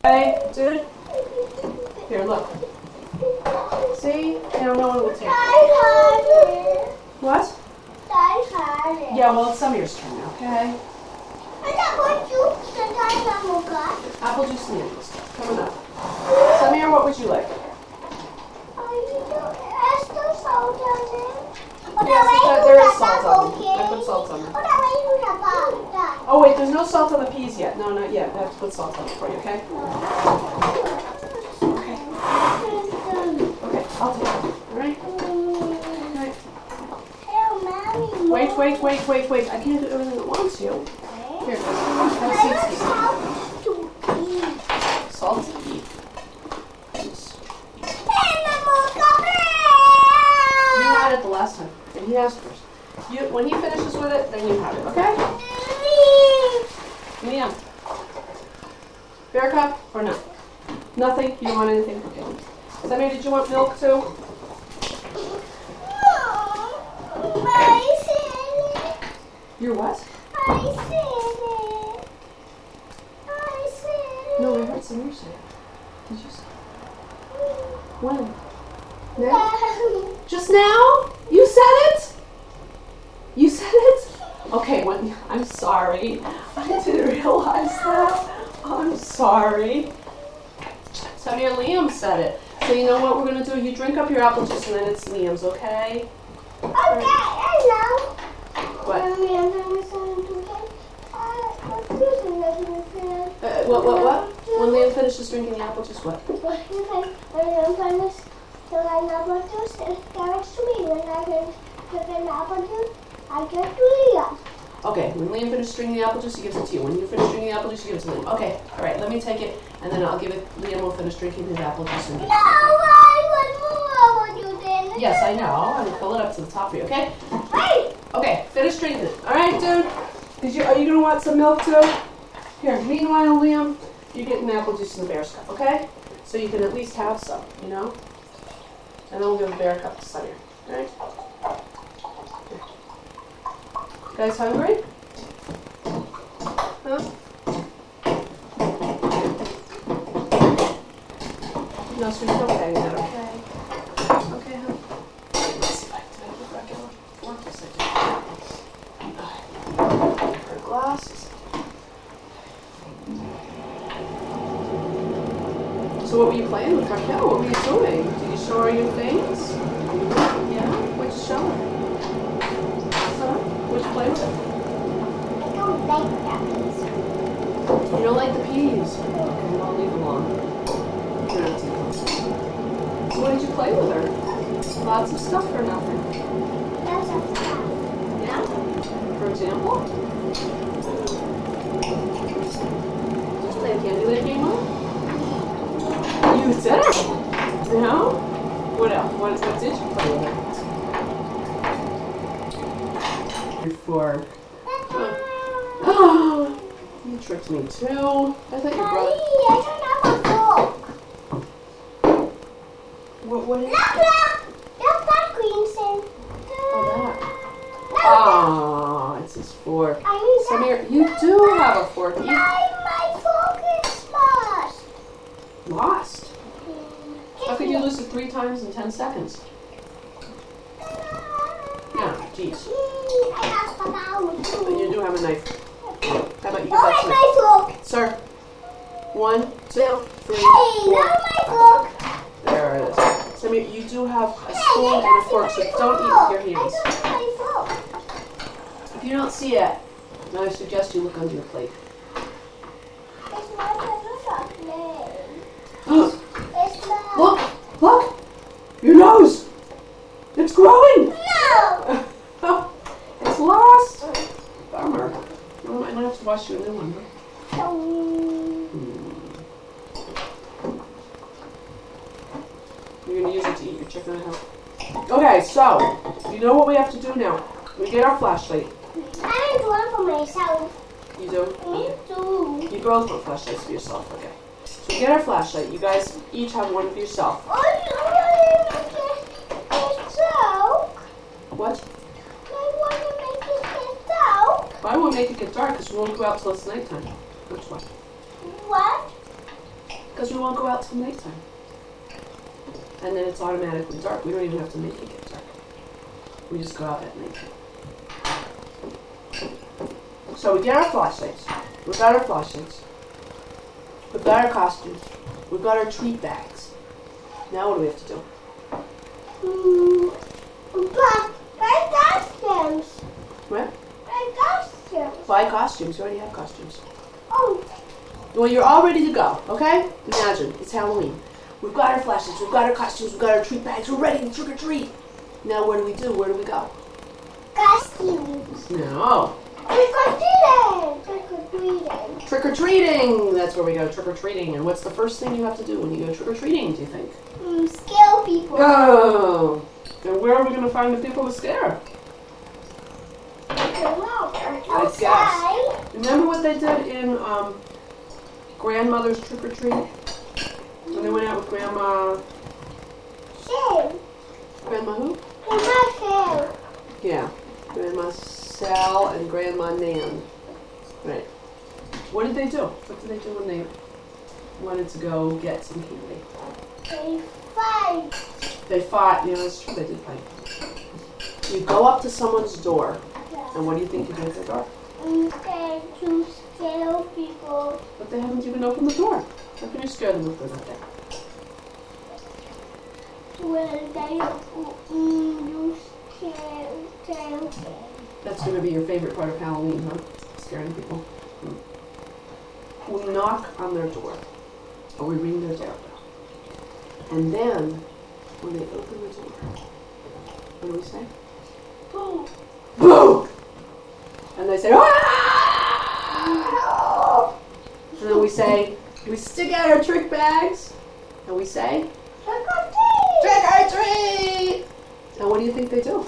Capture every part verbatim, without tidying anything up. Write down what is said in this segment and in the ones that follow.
Okay, dude. Here, look. See? Now no one will take it. What? Yeah, well, it's Samir's turn now, okay? Apple juice and apples. Coming up. Samir, what would you like? Yes, there, there is salt on them. I put salt on them. Oh wait, there's no salt on the peas yet. No, not yet. I have to put salt on it for you, okay? Okay. Okay, I'll take it. Alright? Alright. Wait, wait, wait, wait, wait. I can't do everything at once, you. Here, have a seat, Steve. Salt to eat. You had it the last time. And he asked first. You, when he finishes with it, then you have it, okay? Liam. Bear cup or no? Nothing? You don't want anything? Okay. Samir, did you want milk too? You're what? No, I heard Samir say it. Did you say it? When? Now? Just now? You said it? You said it? Okay, when, I'm sorry. I didn't realize that. I'm sorry. Samir, Liam said it. So you know what we're going to do? You drink up your apple juice and then it's Liam's, okay? Okay, I know. What? Uh, what, what, what? When Liam finishes drinking the apple juice, what? When Liam finishes drinking the apple juice, it gives to me. When I drink the apple juice, I give it to Liam. Okay, when Liam finishes drinking the apple juice, he gives it to you. When you finish drinking the apple juice, you give it to Liam. Okay, all right, let me take it, and then I'll give it. Liam will finish drinking his apple juice and give it No, to you. I want more apple juice then. Yes, I know. I'm gonna fill it up to the top for you, okay? Wait. Okay, finish drinking it. All right, dude? Did you, are you going to want some milk, too? Here, meanwhile, Liam, you're getting apple juice in the bear's cup, okay? So you can at least have some, you know? And then we'll give the bear cup to Samir, all right? Here. You guys hungry? Huh? No sweet milk, okay, okay? Okay, huh? Let's see if I can do it back out. Yes, I do. Her glasses. So what were you playing with Raquel? What were you doing? Did you show her your things? Yeah? What'd you show her? Huh? What'd you play with her? I don't like that. You don't like the peas? Okay, I'll leave them alone. You don't have to eat them. So what did you play with her? Lots of stuff or nothing? That's a fact. Yeah? For example? Did you play a Candyland game on? You did it? No? What else? What, what did you play with it? Before. Oh, you tricked me too. I thought you brought. Mommy, I don't have a fork. What? What is? Look, look! Look, that green thing. Oh, that. Oh, it's his fork. I need Samir, you do have a fork. You My, my fork is lost. lost. How could you lose it three times in ten seconds? Yeah, jeez. I lost my power But too. you do have a knife. How about you give Oh, that it's to me? my fork. Sir. One, two, three, Hey, four. not my fork. There it is. Samir, you do have a Hey, spoon I and a don't fork, see so my don't fork. eat with your hands. I don't see my fork. If you don't see it, then I suggest you look under your plate. It's not a chocolate. It's not. Look! Look! Your nose! It's growing! No! It's lost! Bummer. Well, I might have to wash you a new one, huh? Um, You're going to use it to eat your chicken, I hope. Okay, so, you know what we have to do now. We get our flashlight. I need one for myself. You do? Me too. You girls want flashlights for yourself, okay. So we get our flashlight. You guys each have one for yourself. Oh, you want to make it dark? What? I want to make it get dark. Why won't make it get dark? Because we won't go out till it's nighttime. Which one? What? Because we won't go out till nighttime. And then it's automatically dark. We don't even have to make it get dark. We just go out at night. So we get our flashlights. We've got our flashlights. We've got our costumes. We've got our treat bags. Now what do we have to do? Mm, but buy costumes. What? Buy costumes. Buy costumes. You already have costumes. Oh. Well, you're all ready to go, okay? Imagine, it's Halloween. We've got our flashlights, we've got our costumes, we've got our treat bags, we're ready to trick or treat. Now what do we do? Where do we go? Costumes. No. Trick or treating. Trick or treating. Trick or treating. That's where we go, trick or treating. And what's the first thing you have to do when you go trick or treating, do you think? Mm, scare people. Oh. And where are we going to find the people to scare? I don't know. I guess. Remember what they did in um, grandmother's trick or treat? When they went out with Grandma. Sue. Grandma who? Grandma Sue. Yeah. Grandma Sal and Grandma Nan. Right. What did they do? What did they do when they wanted to go get some candy? They fight. They fought. Yeah, that's true. They did fight. You go up to someone's door, and what do you think you do at their door? I'm scared to scare people. But they haven't even opened the door. How can you scare them if they're not there? Well, they mm, you scare them. That's going to be your favorite part of Halloween, huh? Scaring people. Hmm. We knock on their door, or we ring their doorbell. And then, when they open the door, what do we say? Boom. Boo! And they say, ah! And then we say, we stick out our trick bags, and we say, Trick or treat. trick or treat! And what do you think they do?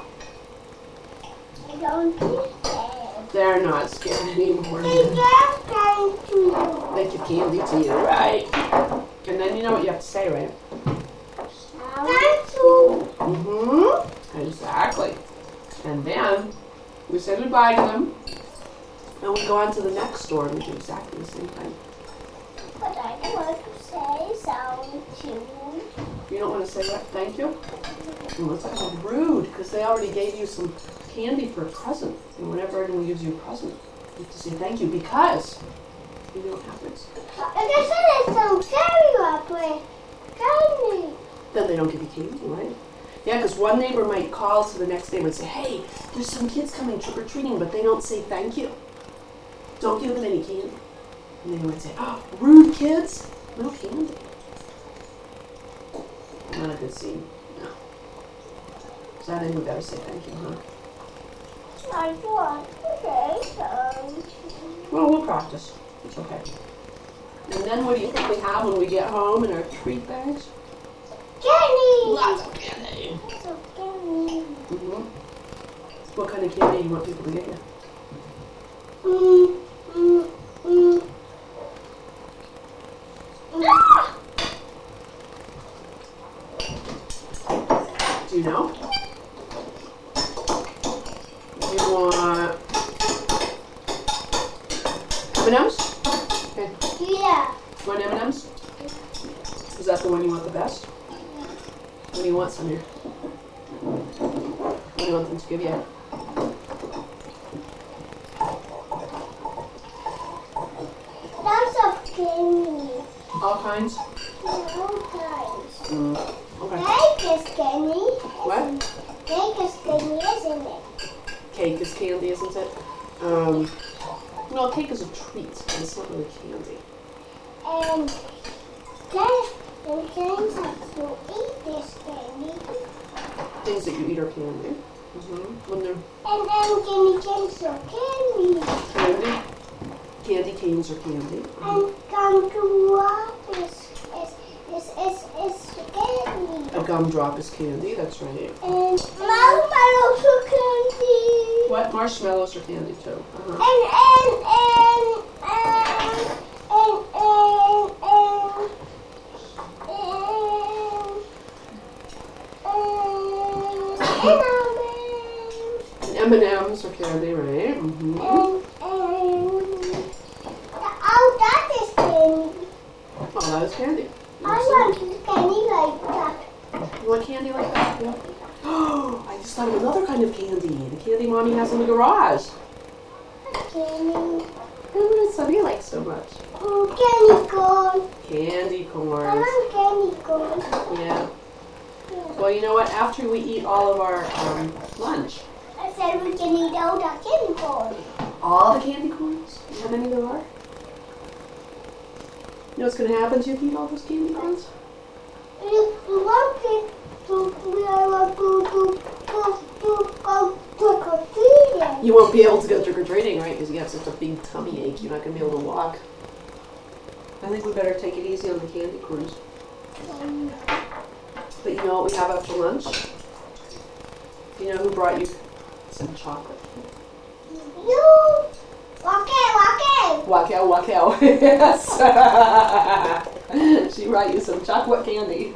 They don't get scared. They're not scared anymore. They just come to you. They give candy to you, right? And then you know what you have to say, right? Thank you. Mm-hmm. Exactly. And then we say goodbye to them, and we go on to the next store and we do exactly the same thing. But I want to say something too. You don't want to say what? Thank you? Well, that's kind of rude, because they already gave you some candy for a present. And whenever anyone gives you a present, you have to say thank you, because you know what happens. And they said it's some candy up with candy. Then they don't give you candy, right? Yeah, because one neighbor might call to the next neighbor and say, hey, there's some kids coming trick-or-treating, but they don't say thank you. Don't give them any candy. And they might say, oh, rude kids, no candy. Not a good scene. No. So I think we better say thank you, huh? I want to say something. Well, we'll practice. It's okay. And then what do you think we have when we get home in our treat bags? Candy! Lots of candy. Lots of candy. Mm-hmm. What kind of candy do you want people to get you? Mm, mm, mm. Ah! Do you know? You want M and M's? Okay. Yeah. You want M and M's? Is that the one you want the best? What do you want, Samir? What do you want them to give you? Lots of candy. All kinds? All kinds. Mm. Okay. Cake is candy. What? Cake is candy, isn't it? Cake is candy, isn't it? Um, well, cake is a treat, but it's not really candy. And then the things that you eat this candy. Things that you eat are candy. Mm-hmm. When they're And then candy canes are candy. candy, candy canes are candy. And gumdrop is is is is is candy. A gumdrop is candy, that's right. And marshmallows are candy. What? Marshmallows are candy too. Uh-huh. And and and and and and and and M and M's are candy, right? Mm-hmm. and and oh, that is candy. Oh, that is candy. I want candy like that. You want candy like that? Yeah. Oh, I just thought of another kind of candy. The candy Mommy has in the garage. Candy. What does Sonia like so much? Oh, candy corn. Candy I corn. want candy corn. Yeah. Well, you know what? After we eat all of our um, lunch, I said we can eat all the candy corn. all the candy corns? How many there are? You know what's going to happen if you eat all those candy corns? We want it to, we want to, to, to, to go trick or treating. You won't be able to go trick-or-treating, right? Because you have such a big tummy ache. You're not going to be able to walk. I think we better take it easy on the candy corns. Um, But you know what we have after lunch? You know who brought you some chocolate? you. Walk in, walk in. Walk out, walk out. Yes. She brought you some chocolate candy.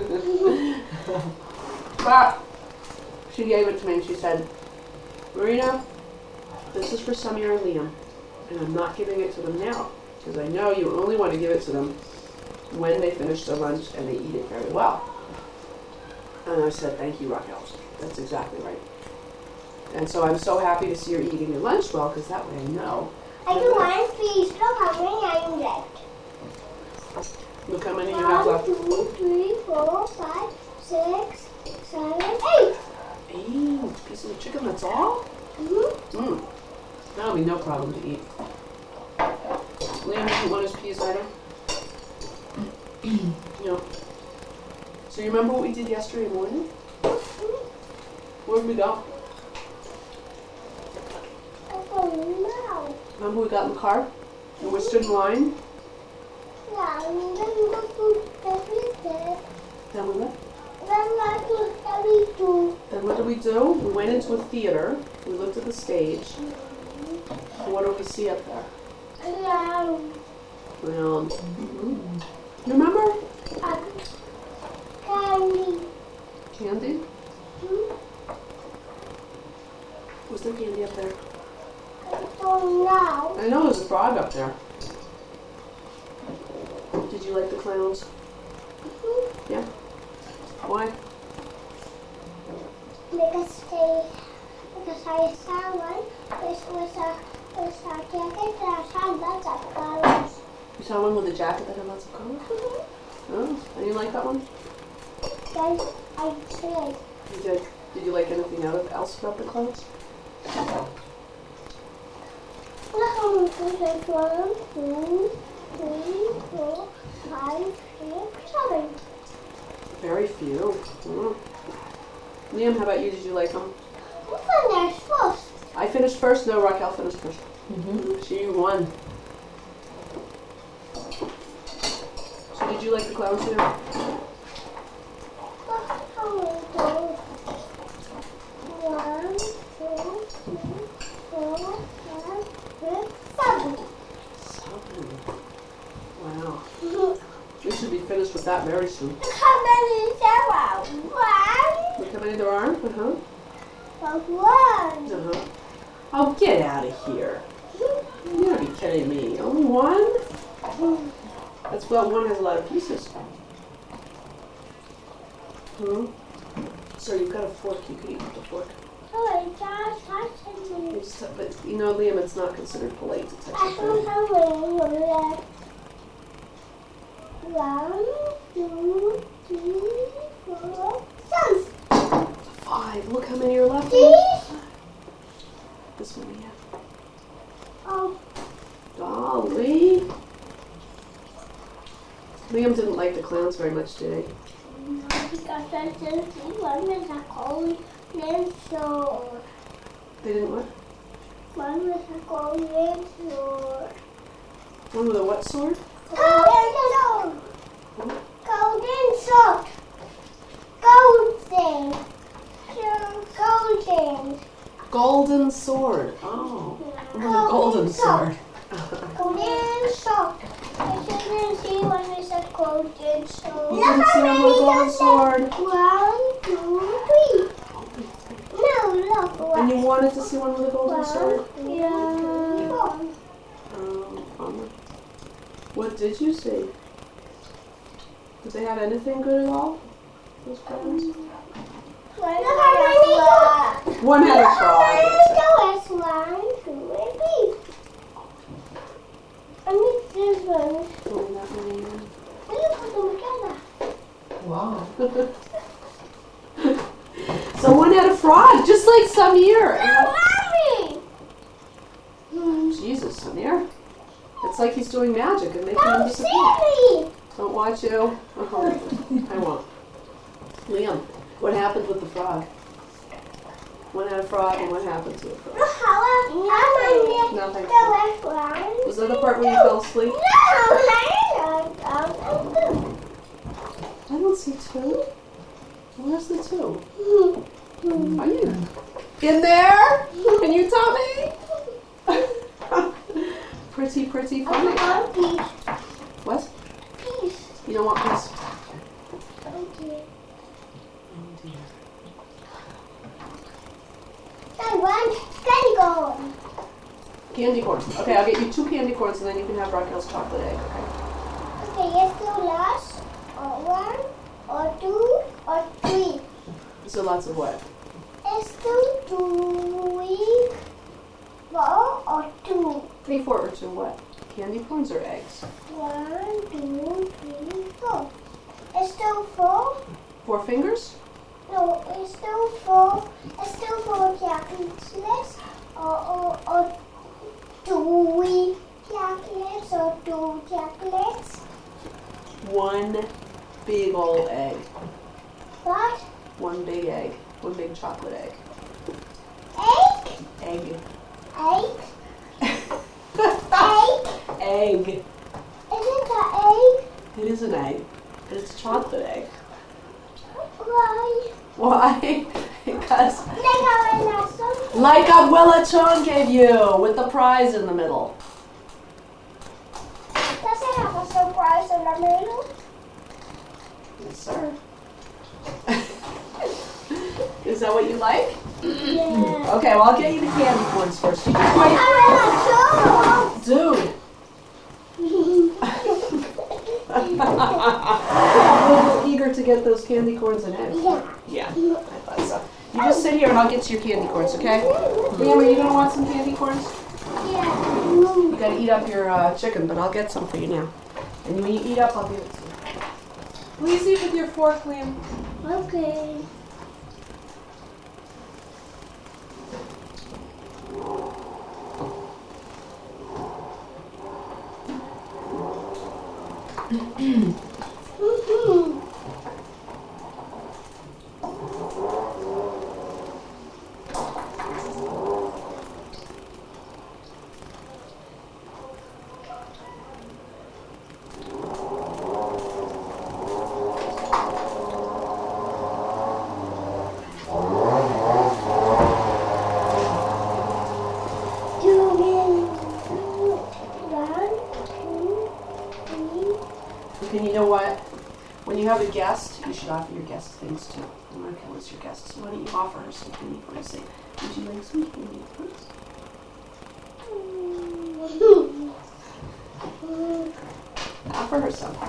But she gave it to me and she said, Marina, this is for Samir and Liam, and I'm not giving it to them now because I know you only want to give it to them when they finish their lunch and they eat it very well. And I said, thank you, Raquel. That's exactly right. And so I'm so happy to see you're eating your lunch well, because that way I know. I do one piece. Look how many I am left. Look how many you have One, left. two, three, four, five, six, seven, eight. Eight pieces of chicken, that's all? Mm-hmm. Mm. That'll be no problem to eat. Liam doesn't want his peas either? No. So you remember what we did yesterday morning? Where did we go? I don't know. Remember we got in the car? And we stood in line? Yeah, and then we go to everything. Then we went. Then I do every two. Then what did we do? We went into a theater. We looked at the stage. And what did we see up there? Yeah. Well, mm-hmm. You remember? Uh, candy. Candy? Hmm? Was there candy up there? I don't know. I know there's a frog up there. Did you like the clowns? Mm-hmm. Yeah? Why? Because they, because I saw one with, with a, with a jacket that had lots of colors. You saw one with a jacket that had lots of colors? Mm-hmm. Oh, and you like that one? Then I did. You did. Did you like anything else about the clowns? Look how many there's one, two, three, four, five, six, seven. Very few. Mm. Liam, how about you? Did you like them? Who finished first? I finished first. No, Raquel finished first. Mm-hmm. She won. So did you like the clowns too? Look how many those. One, two, three, four, five, six, seven. Seven. Wow. We should be finished with that very soon. Look how many there are. One. Look how many there are. Uh-huh. But one. Uh-huh. Oh, get out of here. You gotta be kidding me. Only one? That's well, one has a lot of pieces. Hmm. So you've got a fork. You could eat with the fork. Oh, I just touched You it. just- But you know, Liam, it's not considered polite to touch I your don't food. know where you left. One, two, three, four, five. Five. Look how many are left. These? This one, yeah. Oh, Dolly. Liam didn't like the clowns very much, did he? no, because I didn't see one with a golden sword. They didn't what? One with a golden sword. One with a what sword? Golden sword. Golden sword. Golden. Golden. Golden sword. Oh. What about a golden sword? Golden sword. I didn't see one with a golden sword. You didn't see one with a golden sword. One, two, three. No, look. One. And you wanted to see one with a golden sword? Yeah. Um, bummer. What did you see? Did they have anything good at all? Those friends? Look at my One had a frog. There is one, two, and three. I need this one. Only that many. Will you put them together? Wow. So one had a frog, just like Samir. No, Mommy! Hmm. Jesus, Samir. It's like he's doing magic and making him Don't disappear. see me! Don't watch you. Oh, I won't. Liam, what happened with the frog? One had a frog and what happened to the frog? How am Nothing. the left one? Was that the part where you fell asleep? No, I don't. I don't see two. Where's the two? Hmm. Are you in there? Can you tell me? Pretty, pretty I funny. want peace. What? Peace. You don't want this? Okay. Oh dear. I want candy corn. Candy corns. Okay, I'll get you two candy corns and then you can have Raquel's chocolate egg. Okay. Okay, let's do last. Or one, or two, or three. So lots of what? Let's do three, four, or two. Three, four, or two what? Candy corns or eggs? One, two, three, four. Let's do four. Four fingers? No, it's still four. It's still four chocolates, or or or two chocolates, or two chocolates. One big old egg. What? One big egg. One big chocolate egg. Egg? Egg. Egg? Egg? Egg. Is it an egg? It is an egg. It's a chocolate egg. Why? Why? Because Like I last one. like Abuela Chon gave you with the prize in the middle. Does it have a surprise in the middle? Yes, sir. Is that what you like? Yeah. Okay, well I'll get you the candy corns first. You just wait. I want Dude. two. I'm a little eager to get those candy corns and eggs. Yeah. Yeah, I thought so. You just sit here and I'll get you your candy corns, okay? Liam, are you going to want some candy corns? Yeah. You got to eat up your uh, chicken, but I'll get some for you now. And when you eat up, I'll give it to you. Please eat with your fork, Liam. Okay. Mm-hmm. And you know what? When you have a guest, you should offer your guest things too. And Raquel is your guest, so why don't you offer her some candy corns? Say, would you like some candy corns? Offer her some.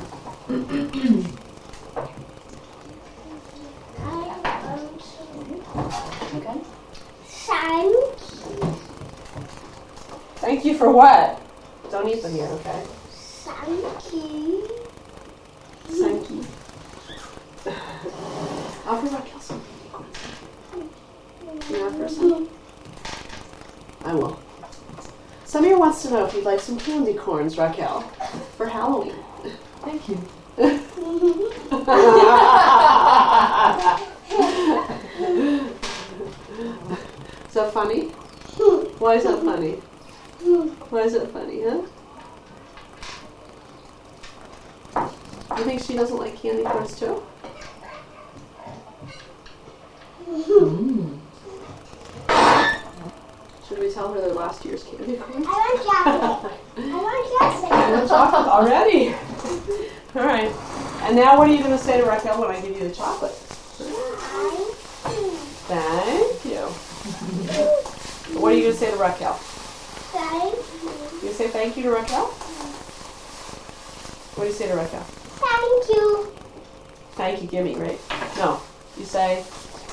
Okay. Thank you for what? Don't eat them here, okay? Thank you. Thank you. Offer Raquel some candy corns. Can you offer some? I will. Samir wants to know if you'd like some candy corns, Raquel, for Halloween. Thank you. Is that funny? Why is that funny? Why is it funny, huh? You think she doesn't like candy corns too? Mm. Should we tell her they're last year's candy corns? I want chocolate. I want chocolate. The chocolate already? Alright. And now what are you going to say to Raquel when I give you the chocolate? Thank you. What are you going to say to Raquel? Thank you. You say thank you to Raquel? What do you say to Raquel? Thank you. Thank you, gimme, right? No. You say,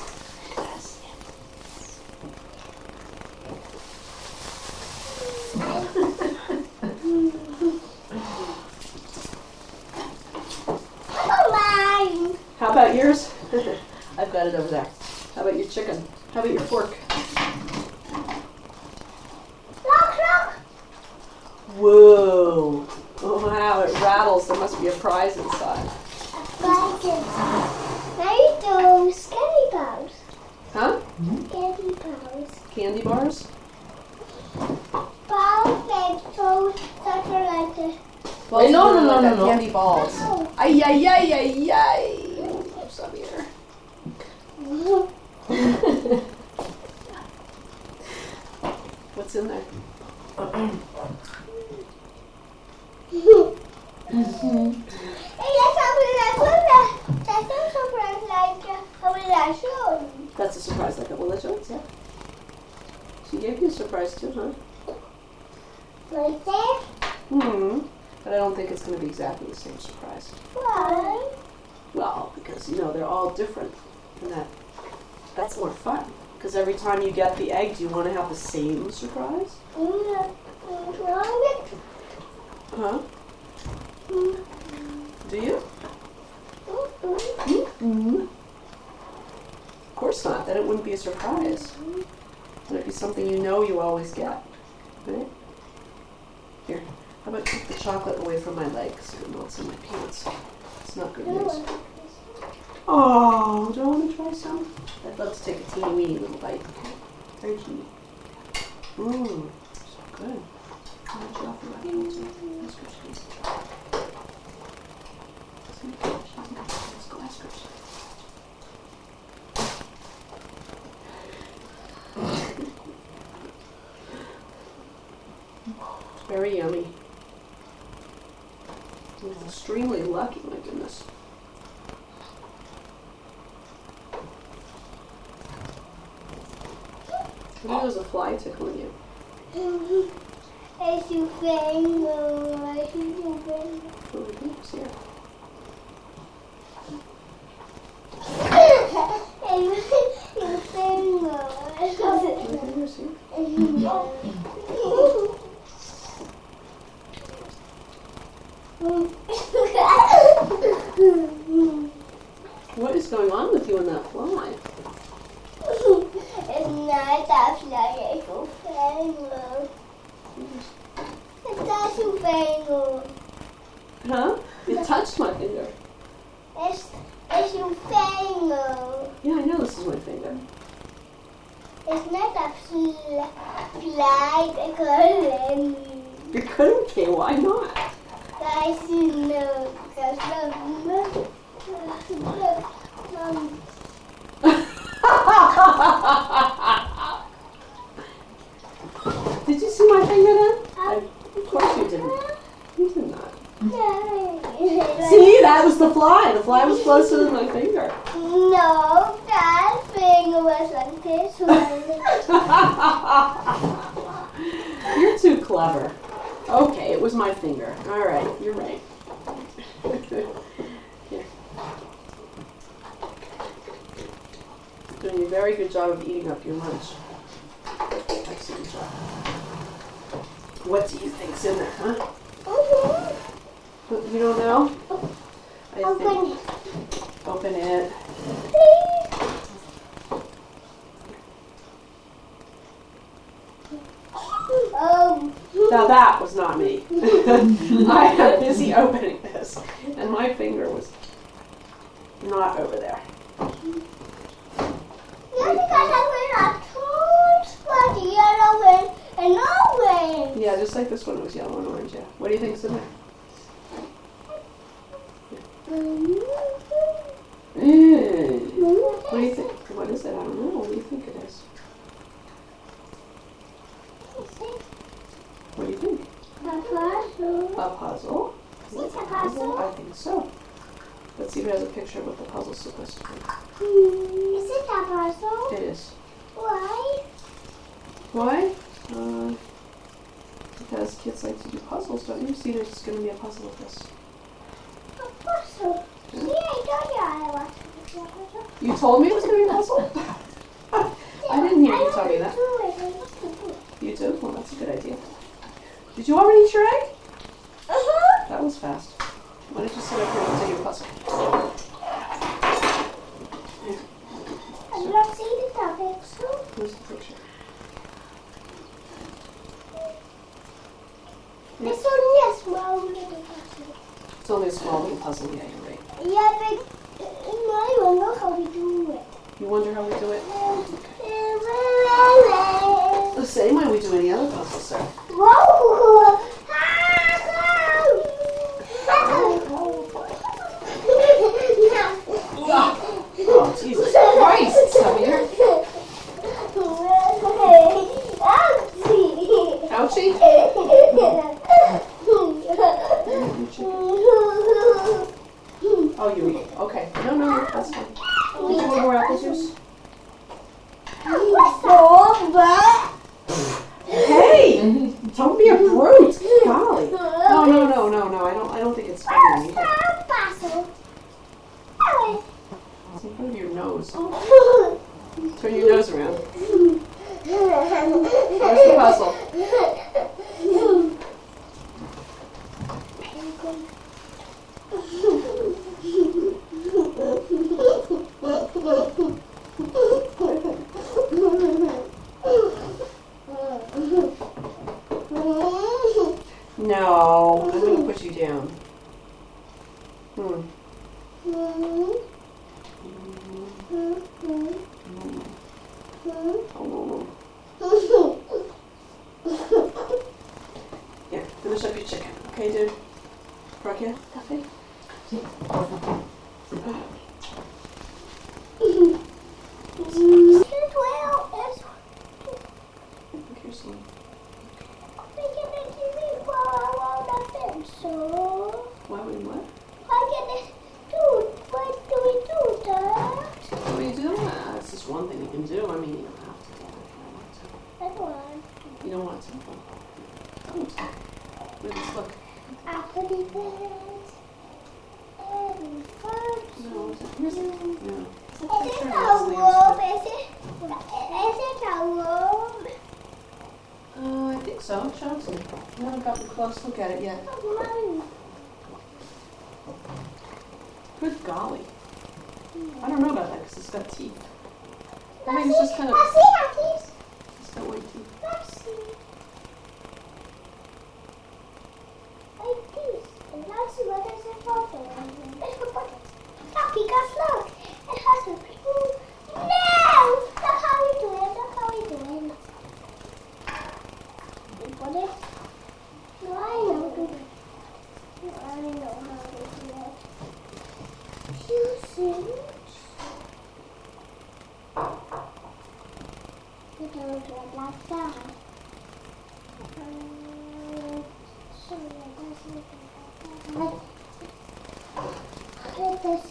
Oh, mine. how about yours? I've got it over there. How about your chicken? How about your fork? Look, look. Whoa. Oh, wow, it rattles. There must be a prize inside. Blanket. Maybe those candy bars. Huh? Candy bars. Candy bars? Balls like those that are like the. Balls no, are no, no, like no, a no. Candy balls. Oh. Ay, ay, ay, ay, ay. Put some here. What's in there? Hey, that's something like that. That's not something like a relation. That's a surprise like a village oats, yeah. She gave you a surprise too, huh? Right there. Hmm. But I don't think it's going to be exactly the same surprise. Why? Well, because, you know, they're all different. And that, that's more fun. Because every time you get the egg, do you want to have the same surprise? Mm, mm, Huh? mm, Do you? mm, mm. Mm-hmm. Of course not. Then it wouldn't be a surprise. It'd be something you know you always get. Right? Here. How about take the chocolate away from my legs? It melts in my pants. It's not good news. Oh, do I want to try some? I'd love to take a teeny weeny little bite. Very teeny. Mmm, so good. How much you offer that one too? Ice cream squeeze. Let's go ice cream. Very yummy. It's extremely lucky, my goodness. I think there's a fly tickling you. As you finger, as you finger. Oh, oops, here. As you finger. My fingers here. What is going on with you and that fly? It's not that fly, it's your finger. It's not your finger. Huh? You touched my finger. It's, it's your finger. Yeah, I know this is my finger. It's not a fly, fly that couldn't. You couldn't be. Why not? Guys, you know, because look, look, um, Did you see my finger then? I, of course you didn't. You did not. See, that was the fly. The fly was closer than my finger. No, that finger was like this one. You're too clever. Okay, it was my finger. All right, you're right. Here. Doing a very good job of eating up your lunch. Excellent job. What do you think's in there, huh? Mm-hmm. You don't know? I Open think. it. Open it. Um, Now that was not me. I am busy opening this, and my finger was not over there. yeah, because I went on two spots, yellow and, and orange. Yeah, just like this one was yellow and orange, yeah. What do you think's in there? Mm. What do you think? What is it? I don't know. What do you think it is? What do you think? A puzzle. A puzzle? Is it a puzzle? I think so. Let's see if it has a picture of what the puzzle's supposed to be. Is it a puzzle? It is. Why? Why? Uh, because kids like to do puzzles, don't you? See, there's going to be a puzzle with this. A puzzle. See, I told you I You told me it was going to be a puzzle? I didn't hear you tell me that. I want to do it. I want to do it. You do? Well, that's a good idea. Did you already eat your egg? Uh-huh. That was fast. Why don't you sit up here and do your puzzle? I'm not seeing the topic, so. Where's the picture? It's only a small little puzzle. It's only a small little puzzle. Yeah, you're right. Yeah, but I wonder how we do it. You wonder how we do it? Whoa! The same way we do any other puzzle, sir. Oh, Jesus Christ, Xavier. Ouchie? Oh, you eat. Okay. No, no, that's fine. Did you want more apple juice? Hey! Don't be a brute! Golly. No, no, no, no, no. I don't I don't think it's funny when you hit. It's in front of your nose. Turn your nose around. Where's the puzzle? No, I'm going to put you down. Hmm. Oh, yeah, finish up your chicken. Okay, dude? Raquel, café? Sí, por favor. Okay, so why would what? What do you do that? That's just one thing you can do. I mean, you don't have to do it if you don't want to. You don't want to? Don't. Wait, let's look. No, is it? Here's it. No. Is that Is picture it of a Leslie's wolf? picture? Is it? Is it a wolf? Uh, I think so. Show it to me. I haven't gotten a close look at it yet. Good golly. I don't know about that because it's got teeth. I think it's just kind of, it's got white teeth. Like that. Um, so it doesn't like that. Like this.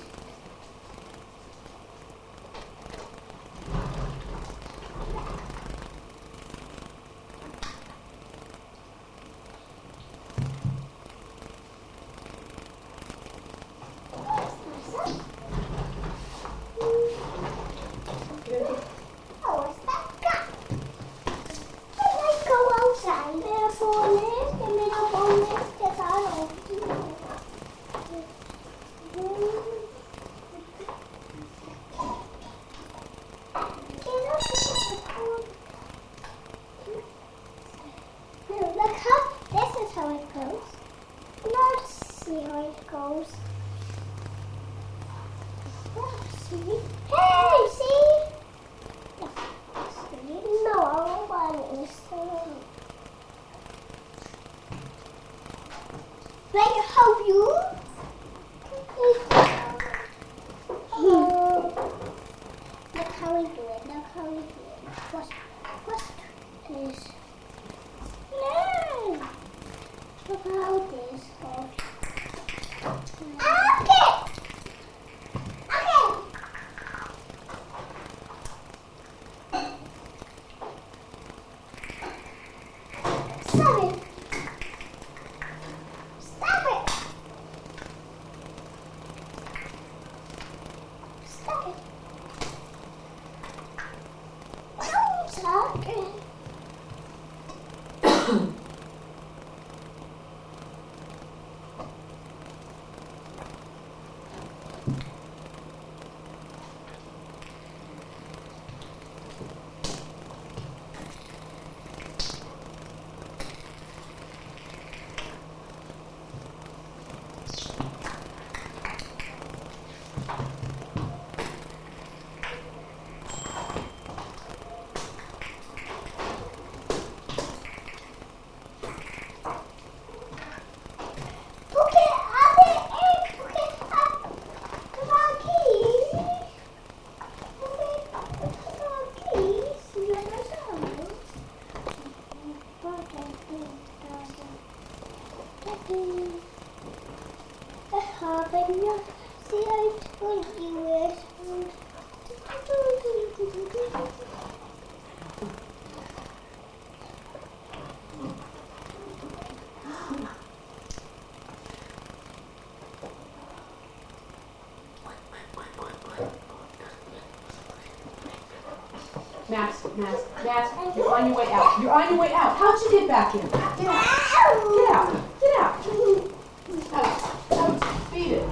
open your eyes for you. Max, Max, Max, you're on your way out. You're on your way out. How'd you get back in? Get out. Get out. Get out. Out. Out. Feed it.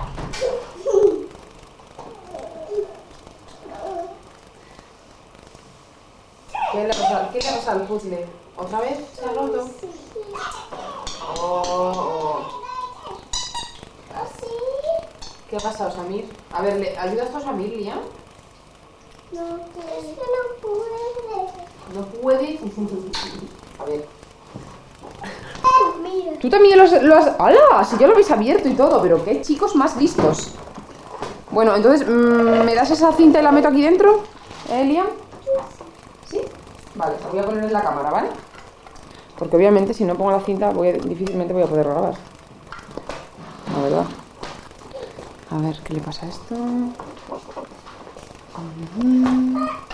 ¿Qué le ha pasado? ¿Qué le ha pasado al puzzle? ¿Otra vez? ¿Se ha roto? Oh, oh. ¿Qué ha pasado, Samir? A ver, ¿le ayudas tú a Samir, Liam? No, es que no puede. ¿No puede? A ver. Mira. Tú también lo has... Lo has... ¡Hala! Si ya lo habéis abierto y todo, pero qué chicos más listos. Bueno, entonces, mmm, ¿me das esa cinta y la meto aquí dentro? ¿Eh, Liam? ¿Sí? Vale, la voy a poner en la cámara, ¿vale? Porque obviamente si no pongo la cinta voy a, difícilmente voy a poder grabar. La verdad. A ver, ¿qué le pasa a esto? Mm-hmm.